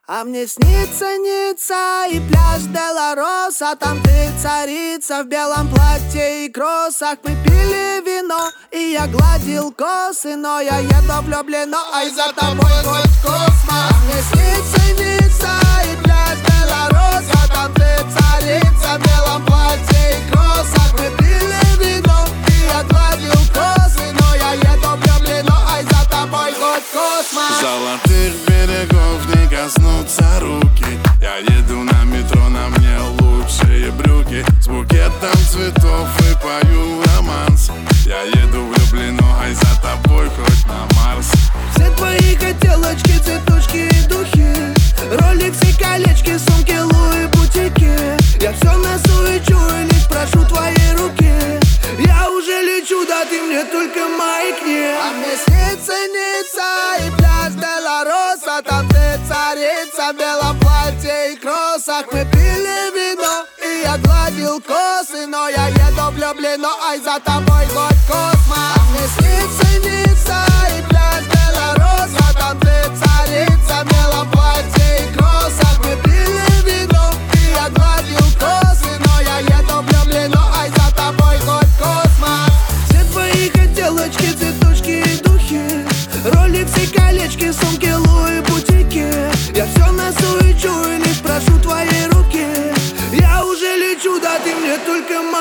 А мне снится Ницца и пляж Делароса. Там ты царица в белом платье и кроссах. Мы пили вино, и я гладил косы. Но я еду влюблено, ай, за тобой хоть в космос. А мне снится Ницца и пляж Делароса. Там ты царица в белом платье и кроссах. Мы пили вино, и я гладил косы. Но я еду влюблено, ай, за тобой хоть в космос. Золотых берегов не коснутся руки. Я еду на метро, на мне лучшие брюки. С букетом цветов и пою романс. Я еду влюблено, ай, за тобой хоть на Марс. Все твои хотелочки, цветочки и духи, роликсы, колечки, сумки, Луи, бутики. Я все носу и чую, лишь прошу твоей руки. Я уже лечу, да ты мне только маякни. А мне снится Ницца и пляж Делароса. Там ты царица в белом платье и кроссах. Мы пили вино, и я гладил косы. Но я еду влюблено, ай, за тобой хоть в космос. А мне снится Ницца и пляж Делароса. Там ты царица в белом платье и кроссах. Мы пили вино, и я гладил косы. Но я еду влюблено, ай, за тобой хоть в космос. Все твои хотелочки, цветочки и духи, роликсы, колечки, сумки, Луи, бутики. Я все носу и чую, лишь прошу твоей руки. Я уже лечу, да ты мне только